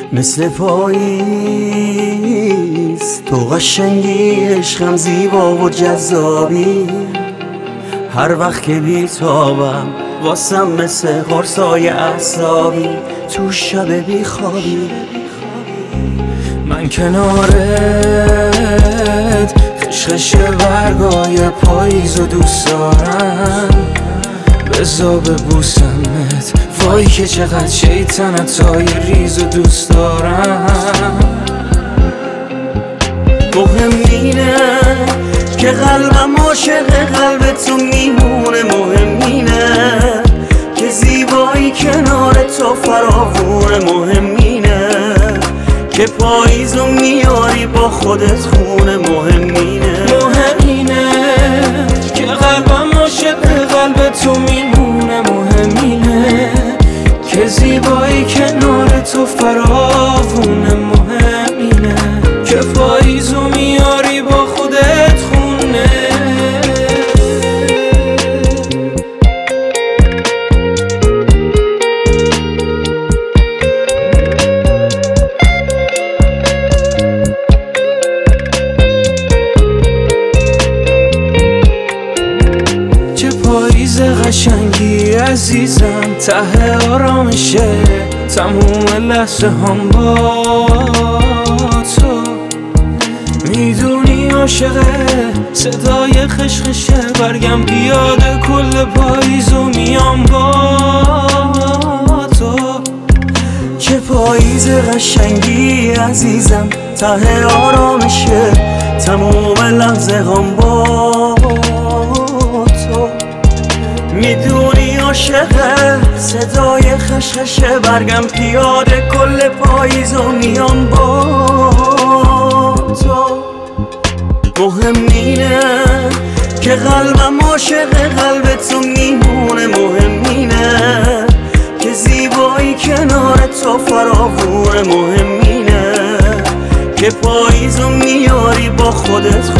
مثل پاییز تو قشنگی، عشقم زیبا و جذابی. هر وقت که بیتابم واسم مثل قرصای اعصابی. تو شب بیخوابی من کنارت، خشخش برگای پاییز و دوست دارم. بزا ببوسمت، وای که چقدر شیطنت های ریز و دوست دارم. مهم اینه که قلبم عاشق قلب تو میمونه. مهم اینه که زیبایی کنار تو فراوونه. مهم اینه که پاییزو میاری با خودت خونه. مهم اینه که قلبم عاشق قلب تو میمونه. مهم اینه که زیبایی کنار تو فراوونه. مهم اینه که پاییزو میاری با خودت خونه. چه پاییز قشنگی عزیزم، ته آرامشه تموم لحظه هم با تو. میدونی عاشقه صدای خشخشه، برگم پیاده کل پاییزو میام با تو. چه پاییز قشنگی عزیزم، ته آرامشه تموم لحظه هم با تو. میدونی عاشقه صدای خشخشه، برگم پیاده کل پاییزو میام با تو. مهم اینه که قلبم عاشق قلب تو میمونه. مهم اینه که زیبایی کنار تو فراوونه. مهم اینه که پاییزو میاری با خودت